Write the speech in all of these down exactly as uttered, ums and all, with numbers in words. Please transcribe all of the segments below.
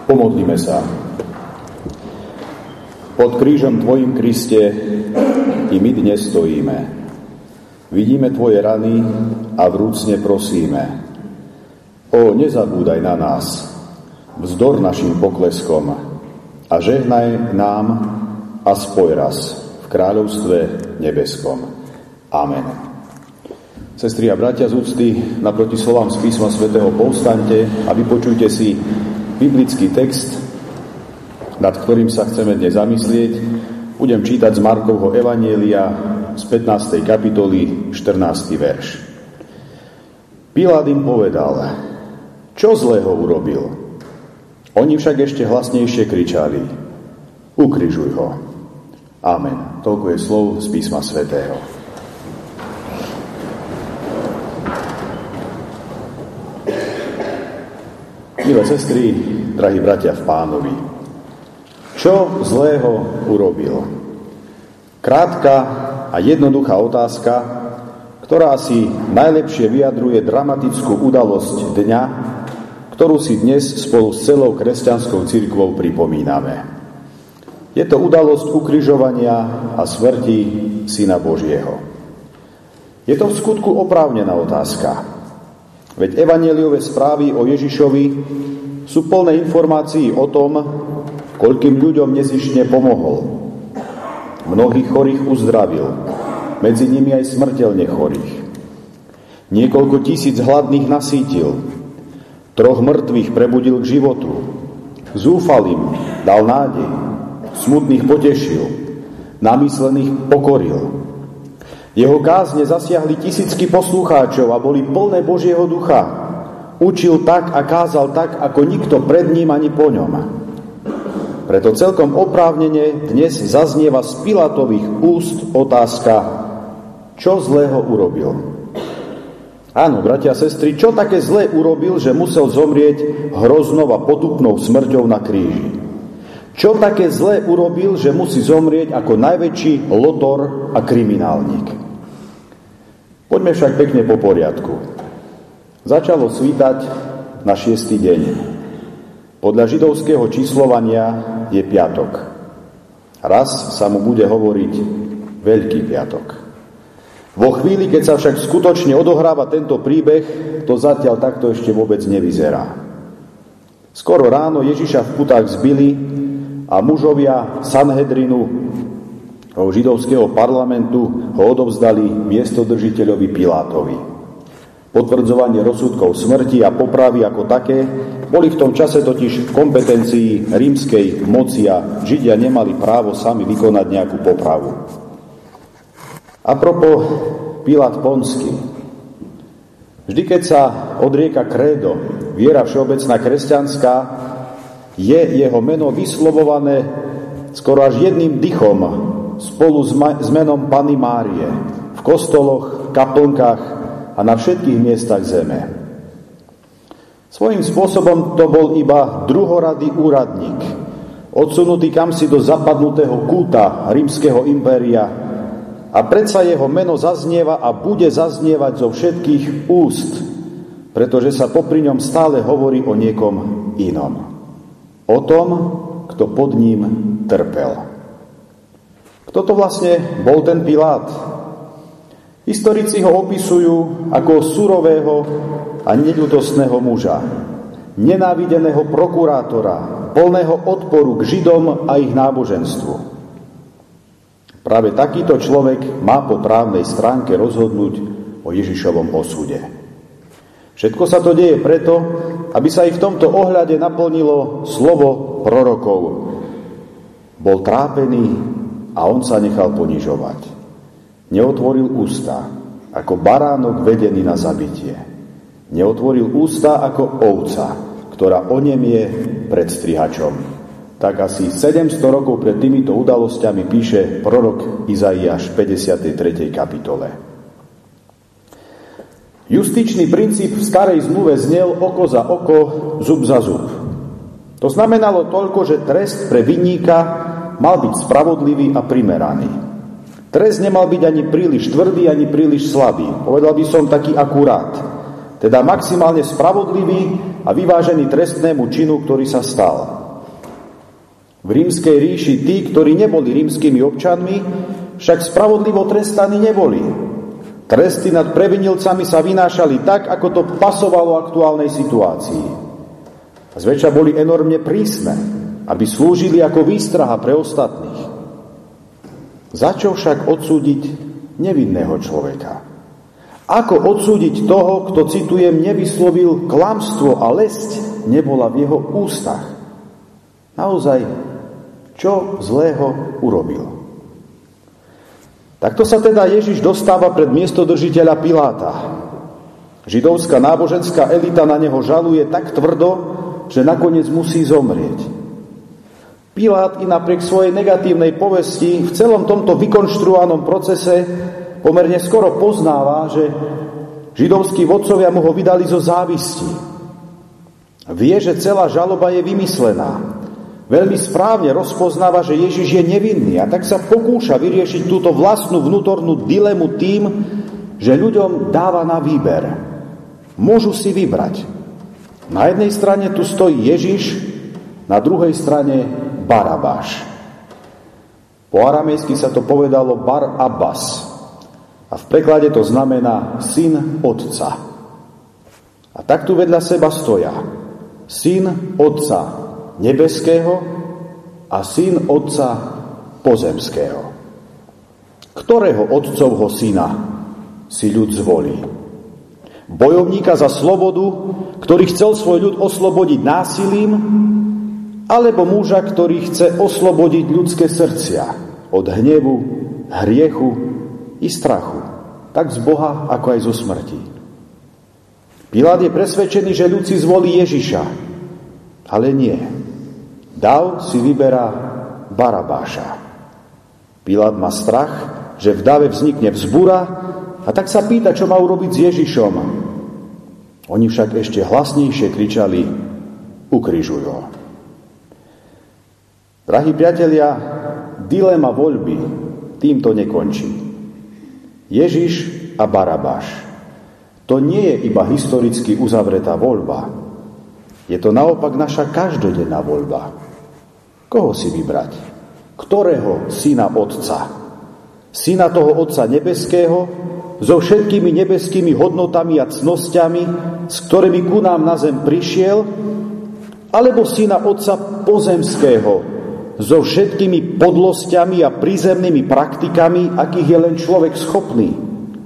Pomodlíme sa. Pod krížom Tvojim, Kriste, i my dnes stojíme. Vidíme Tvoje rany a vrúcne prosíme. O, nezabúdaj na nás, vzdor našim pokleskom a žehnaj nám a spoj raz v kráľovstve nebeskom. Amen. Sestri a bratia z úcty, naproti slovám z písma svätého povstaňte a vypočujte si biblický text, nad ktorým sa chceme dnes zamyslieť. Budem čítať z Markovho evanjelia z pätnástej kapitoly, štrnásty verš. Pilát im povedal: čo zlého urobil? Oni však ešte hlasnejšie kričali: ukrižuj ho. Amen. Toľko je slov z písma svätého. Milé sestry, drahí bratia v Pánovi, čo zlého urobil? Krátka a jednoduchá otázka, ktorá si najlepšie vyjadruje dramatickú udalosť dňa, ktorú si dnes spolu s celou kresťanskou cirkvou pripomíname. Je to udalosť ukrižovania a smrti Syna Božieho. Je to v skutku oprávnená otázka. Veď evanjeliové správy o Ježišovi sú plné informácií o tom, koľkým ľuďom nezištne pomohol. Mnohých chorých uzdravil, medzi nimi aj smrteľne chorých. Niekoľko tisíc hladných nasýtil, troch mŕtvych prebudil k životu, zúfalým dal nádej, smutných potešil, namyslených pokoril. Jeho kázne zasiahli tisícky poslucháčov a boli plné Božieho ducha. Učil tak a kázal tak, ako nikto pred ním ani po ňom. Preto celkom oprávnene dnes zaznieva z Pilátových úst otázka: čo zlého urobil? Áno, bratia a sestry, čo také zlé urobil, že musel zomrieť hroznou a potupnou smrťou na kríži? Čo také zlé urobil, že musí zomrieť ako najväčší lotor a kriminálnik? Poďme však pekne po poriadku. Začalo svítať na šiestý deň. Podľa židovského číslovania je piatok. Raz sa mu bude hovoriť Veľký piatok. Vo chvíli, keď sa však skutočne odohráva tento príbeh, to zatiaľ takto ešte vôbec nevyzerá. Skoro ráno Ježiša v putách zbili a mužovia Sanhedrinu, židovského parlamentu, ho odovzdali miestodržiteľovi Pilátovi. Potvrdzovanie rozsudkov smrti a popravy ako také boli v tom čase totiž v kompetencii rímskej moci a Židia nemali právo sami vykonať nejakú popravu. Apropo Pilát Ponský. Vždy, keď sa odrieka krédo, viera všeobecná kresťanská, je jeho meno vyslovované skoro až jedným dychom spolu s, ma- s menom Panny Márie v kostoloch, kaplnkách a na všetkých miestach zeme. Svojím spôsobom to bol iba druhoradý úradník, odsunutý kamsi do zapadnutého kúta rímskeho impéria, a predsa jeho meno zaznieva a bude zaznievať zo všetkých úst, pretože sa popri ňom stále hovorí o niekom inom. O tom, kto pod ním trpel. Kto to vlastne bol ten Pilát? Historici ho opisujú ako surového a neľútostného muža, nenávideného prokurátora, plného odporu k Židom a ich náboženstvu. Práve takýto človek má po právnej stránke rozhodnúť o Ježišovom osude. Všetko sa to deje preto, aby sa aj v tomto ohľade naplnilo slovo prorokov. Bol trápený a on sa nechal ponižovať. Neotvoril ústa ako baránok vedený na zabitie. Neotvoril ústa ako ovca, ktorá onemie pred strihačom. Tak asi sedemsto rokov pred týmito udalosťami píše prorok Izaiáš v päťdesiatej tretej kapitole. Justičný princíp v starej zmluve znel oko za oko, zub za zub. To znamenalo toľko, že trest pre vinníka mal byť spravodlivý a primeraný. Trest nemal byť ani príliš tvrdý, ani príliš slabý. Povedal by som taký akurát. teda maximálne spravodlivý a vyvážený trestnému činu, ktorý sa stal. V rímskej ríši tí, ktorí neboli rímskymi občanmi, však spravodlivo trestaní neboli. Tresty nad previnilcami sa vynášali tak, ako to pasovalo aktuálnej situácii. A zväčša boli enormne prísne, aby slúžili ako výstraha pre ostatných. Za čo však odsúdiť nevinného človeka? Ako odsúdiť toho, kto, citujem, nevyslovil klamstvo a lesť nebola v jeho ústach? Naozaj, čo zlého urobil? Takto sa teda Ježiš dostáva pred miestodržiteľa Piláta. Židovská náboženská elita na neho žaluje tak tvrdo, že nakoniec musí zomrieť. Pilát i napriek svojej negatívnej povesti v celom tomto vykonštruovanom procese pomerne skoro poznáva, že židovskí vodcovia mu ho vydali zo závisti. Vie, že celá žaloba je vymyslená. Veľmi správne rozpoznáva, že Ježiš je nevinný a tak sa pokúša vyriešiť túto vlastnú vnútornú dilemu tým, že ľuďom dáva na výber. Môžu si vybrať. Na jednej strane tu stojí Ježiš, na druhej strane Barabáš. Po aramejsky sa to povedalo Bar Abbas. A v preklade to znamená syn otca. A tak tu vedľa seba stoja syn otca nebeského a syn otca pozemského. Ktorého otcovho syna si ľud zvolí? Bojovníka za slobodu, ktorý chcel svoj ľud oslobodiť násilím, alebo muža, ktorý chce oslobodiť ľudské srdcia od hnevu, hriechu i strachu, tak z Boha, ako aj zo smrti. Pilát je presvedčený, že ľud si zvolí Ježiša, ale nie. Dáv si vyberá Barabáša. Pilát má strach, že v dáve vznikne vzbura a tak sa pýta, čo má urobiť s Ježišom. Oni však ešte hlasnejšie kričali: ukrižuj ho. Drahí priatelia, dilema voľby týmto nekončí. Ježiš a Barabáš. To nie je iba historicky uzavretá voľba. Je to naopak naša každodenná voľba. Koho si vybrať? Ktorého syna otca? Syna toho otca nebeského, so všetkými nebeskými hodnotami a cnosťami, s ktorými ku nám na zem prišiel, alebo syna otca pozemského, so všetkými podlosťami a prízemnými praktikami, akých je len človek schopný.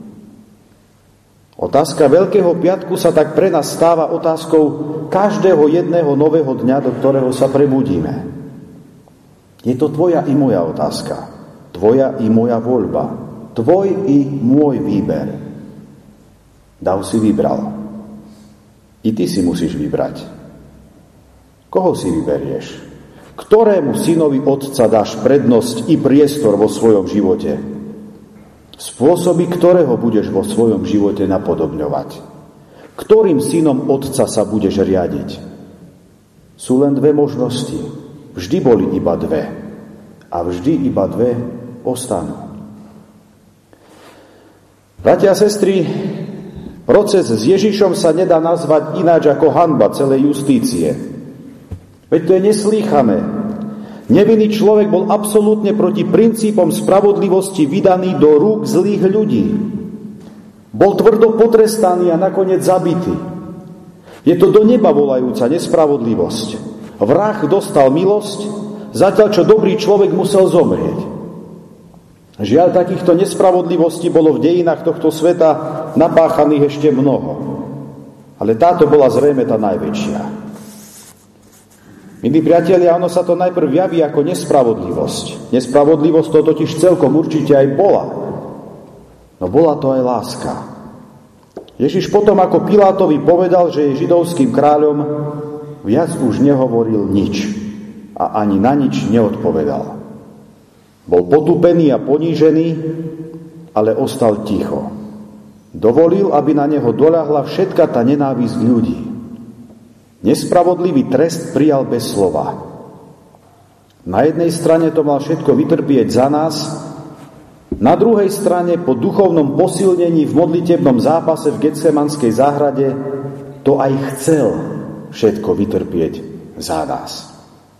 Otázka Veľkého piatku sa tak pre nás stáva otázkou každého jedného nového dňa, do ktorého sa prebudíme. Je to tvoja i moja otázka, tvoja i moja voľba, tvoj i môj výber. Dáv si vybral. I ty si musíš vybrať. Koho si vyberieš? Ktorému synovi otca dáš prednosť i priestor vo svojom živote? Spôsoby, ktorého budeš vo svojom živote napodobňovať? Ktorým synom otca sa budeš riadiť? Sú len dve možnosti. Vždy boli iba dve. A vždy iba dve ostanú. Bratia a sestry, proces s Ježišom sa nedá nazvať ináč ako hanba celej justície. Veď to je neslýchané. Nevinný človek bol absolútne proti princípom spravodlivosti vydaný do rúk zlých ľudí. Bol tvrdo potrestaný a nakoniec zabitý. Je to do neba volajúca nespravodlivosť. Vrah dostal milosť, zatiaľ čo dobrý človek musel zomrieť. Žiaľ, takýchto nespravodlivostí bolo v dejinách tohto sveta napáchaných ešte mnoho. Ale táto bola zrejme tá najväčšia. Milí priatelia, ono sa to najprv javí ako nespravodlivosť. Nespravodlivosť to totiž celkom určite aj bola. No bola to aj láska. Ježiš potom, ako Pilátovi povedal, že je židovským kráľom, viac už nehovoril nič a ani na nič neodpovedal. Bol potúpený a ponížený, ale ostal ticho. Dovolil, aby na neho doľahla všetka tá nenávisť ľudí. Nespravodlivý trest prijal bez slova. Na jednej strane to mal všetko vytrpieť za nás, Na druhej strane, po duchovnom posilnení v modlitebnom zápase v Getsemanskej záhrade, to aj chcel všetko vytrpieť za nás.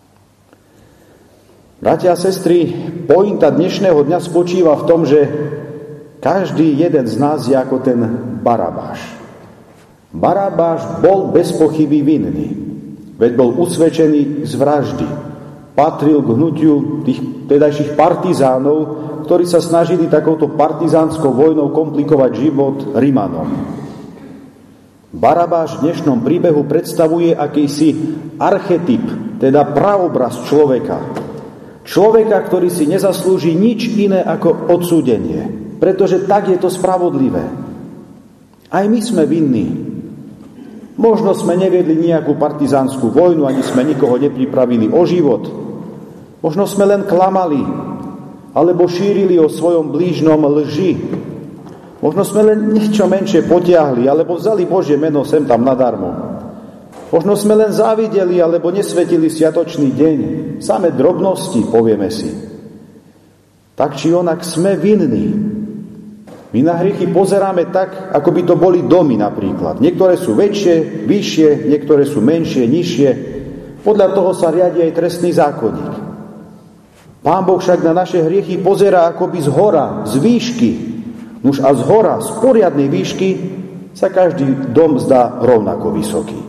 Bratia a sestry, pointa dnešného dňa spočíva v tom, že každý jeden z nás je ako ten Barabáš. Barabáš bol bez pochyby vinný, veď bol usvedčený z vraždy. Patril k hnutiu tých tedajších partizánov, ktorí sa snažili takouto partizánskou vojnou komplikovať život Rimanom. Barabáš v dnešnom príbehu predstavuje akýsi archetyp, teda praobraz človeka. Človeka, ktorý si nezaslúži nič iné ako odsúdenie, pretože tak je to spravodlivé. Aj my sme vinní. Možno sme neviedli nejakú partizánsku vojnu, ani sme nikoho nepripravili o život. Možno sme len klamali, alebo šírili o svojom blížnom lži. Možno sme len niečo menšie potiahli, alebo vzali Božie meno sem tam nadarmo. Možno sme len závideli, alebo nesvetili sviatočný deň. Same drobnosti, povieme si. Tak či onak sme vinní. My na hriechy pozeráme tak, ako by to boli domy napríklad. Niektoré sú väčšie, vyššie, niektoré sú menšie, nižšie. Podľa toho sa riadi aj trestný zákonník. Pán Boh však na naše hriechy pozerá akoby z hora, z výšky. Nuž a z hora, z poriadnej výšky sa každý dom zdá rovnako vysoký.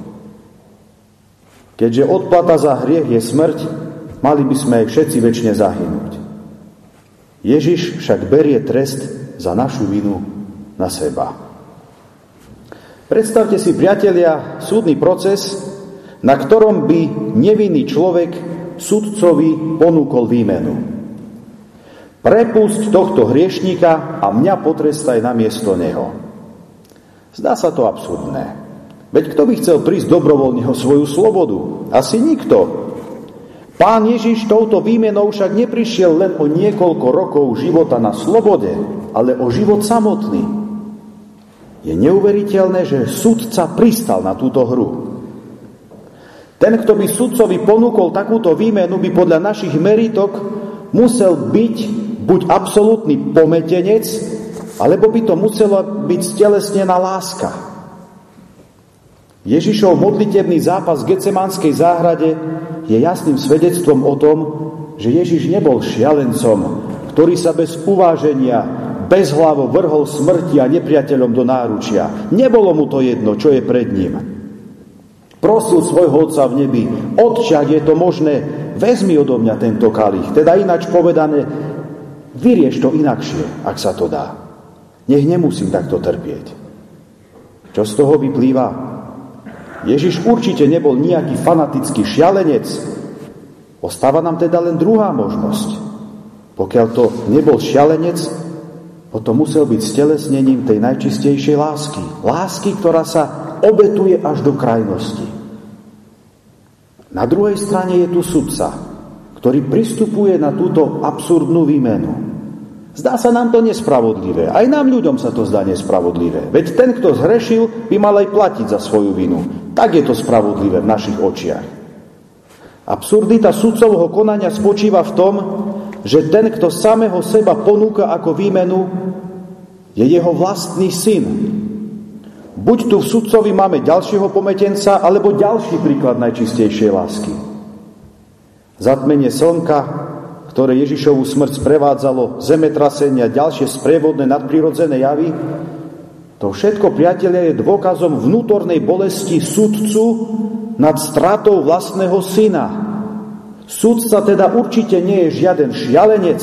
Keďže odplata za hriech je smrť, mali by sme aj všetci večne zahynúť. Ježiš však berie trest za našu vinu na seba. Predstavte si, priatelia, súdny proces, na ktorom by nevinný človek sudcovi ponúkol výmenu. Prepusť tohto hriešníka a mňa potrestaj namiesto neho. Zdá sa to absurdné. Veď kto by chcel prísť dobrovoľne o svoju slobodu? Asi nikto. Pán Ježiš touto výmenou však neprišiel len o niekoľko rokov života na slobode, ale o život samotný. Je neuveriteľné, že sudca pristal na túto hru. Ten, kto by sudcovi ponúkol takúto výmenu, by podľa našich meritok musel byť buď absolútny pometenec, alebo by to musela byť stelesnená láska. Ježišov modlitebný zápas v Getsemanskej záhrade je jasným svedectvom o tom, že Ježiš nebol šialencom, ktorý sa bez uváženia, bezhlavo vrhol smrti a nepriateľom do náručia. Nebolo mu to jedno, čo je pred ním. Prosil svojho Otca v nebi: Otče, ak je to možné, vezmi odo mňa tento kalich. Teda ináč povedané, vyrieš to inakšie, ak sa to dá. Nech nemusím takto trpieť. Čo z toho vyplýva? Ježiš určite nebol nejaký fanatický šialenec. Ostáva nám teda len druhá možnosť. Pokiaľ to nebol šialenec, potom musel byť stelesnením tej najčistejšej lásky. Lásky, ktorá sa obetuje až do krajnosti. Na druhej strane je tu sudca, ktorý pristupuje na túto absurdnú výmenu. Zdá sa nám to nespravodlivé. Aj nám ľuďom sa to zdá nespravodlivé. Veď ten, kto zhrešil, by mal aj platiť za svoju vinu. Tak je to spravodlivé v našich očiach. Absurdita sudcovho konania spočíva v tom, že ten, kto samého seba ponúka ako výmenu, je jeho vlastný syn. Buď tu v sudcovi máme ďalšieho pometenca, alebo ďalší príklad najčistejšej lásky. Zatmenie slnka, ktoré Ježišovu smrť sprevádzalo, zemetrasenia, ďalšie sprievodné nadprirodzené javy, to všetko, priatelia, je dôkazom vnútornej bolesti sudcu nad stratou vlastného syna. Sudca teda určite nie je žiaden šialenec.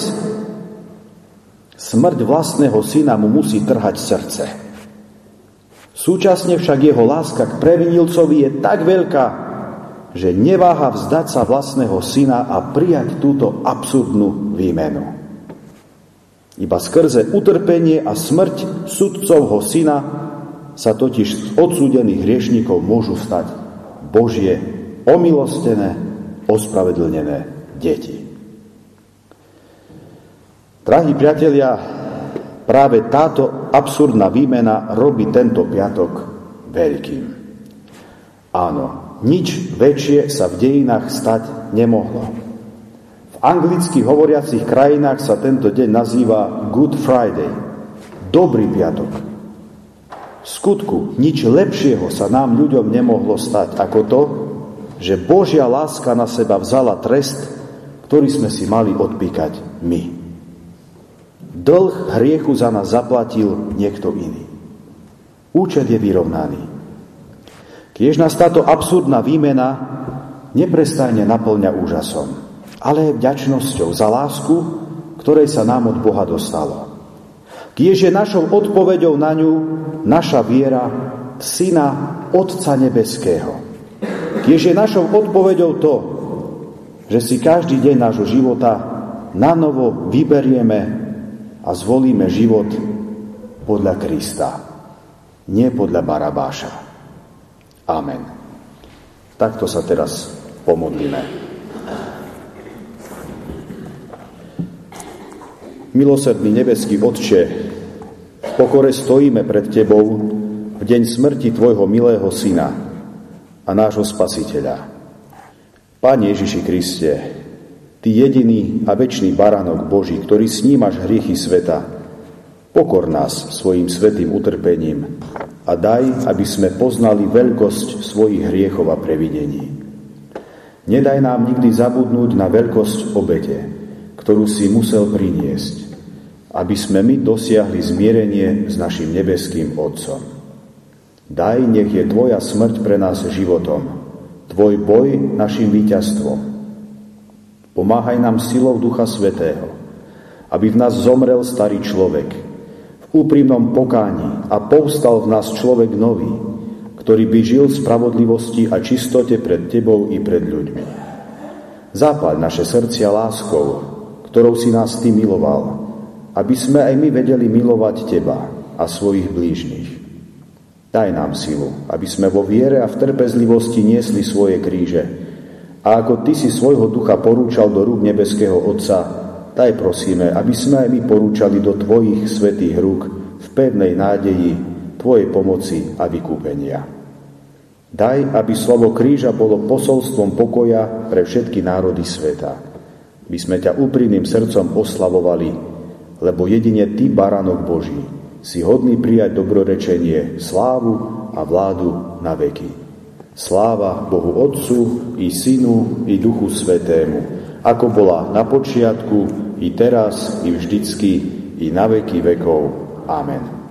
Smrť vlastného syna mu musí trhať srdce. Súčasne však jeho láska k previnilcovi je tak veľká, že neváha vzdať sa vlastného syna a prijať túto absurdnú výmenu. Iba skrze utrpenie a smrť sudcovho syna sa totiž z odsúdených hriešnikov môžu stať Božie omilostené, ospravedlnené deti. Drahí priatelia, práve táto absurdná výmena robí tento piatok veľkým. Áno, nič väčšie sa v dejinách stať nemohlo. V anglicky hovoriacich krajinách sa tento deň nazýva Good Friday, dobrý piatok. V skutku nič lepšieho sa nám ľuďom nemohlo stať ako to, že Božia láska na seba vzala trest, ktorý sme si mali odpíkať my. Dlh hriechu za nás zaplatil niekto iný. Účet je vyrovnaný. Kiež nás táto absurdná výmena neprestajne naplňa úžasom, ale aj vďačnosťou za lásku, ktorej sa nám od Boha dostalo. Kiež je našou odpoveďou na ňu naša viera v Syna Otca Nebeského. Kiež je našou odpoveďou to, že si každý deň nášho života nanovo vyberieme a zvolíme život podľa Krista, nie podľa Barabáša. Amen. Takto sa teraz pomodlíme. Milosrdný nebeský Otče, v pokore stojíme pred Tebou v deň smrti Tvojho milého Syna a nášho Spasiteľa. Pane Ježiši Kriste, Ty jediný a večný baránok Boží, ktorý snímaš hriechy sveta, pokor nás svojim svätým utrpením a daj, aby sme poznali veľkosť svojich hriechov a previdení. Nedaj nám nikdy zabudnúť na veľkosť obete, ktorú si musel priniesť, aby sme my dosiahli zmierenie s našim nebeským Otcom. Daj, nech je Tvoja smrť pre nás životom, Tvoj boj našim víťazstvom. Pomáhaj nám silou Ducha Svätého, aby v nás zomrel starý človek, v úprimnom pokáni a povstal v nás človek nový, ktorý by žil v spravodlivosti a čistote pred Tebou i pred ľuďmi. Zápaľ naše srdcia láskou, ktorou si nás Ty miloval, aby sme aj my vedeli milovať Teba a svojich blížnych. Daj nám silu, aby sme vo viere a v trpezlivosti niesli svoje kríže. A ako Ty si svojho ducha porúčal do rúk nebeského Otca, daj prosíme, aby sme aj my porúčali do Tvojich svätých rúk v pevnej nádeji Tvojej pomoci a vykúpenia. Daj, aby slovo kríža bolo posolstvom pokoja pre všetky národy sveta. By sme ťa úprimným srdcom oslavovali, lebo jedine Ty, baránok Boží, si hodný prijať dobrorečenie, slávu a vládu na veky. Sláva Bohu Otcu i Synu i Duchu Svätému, ako bola na počiatku, i teraz, i vždycky, i na veky vekov. Amen.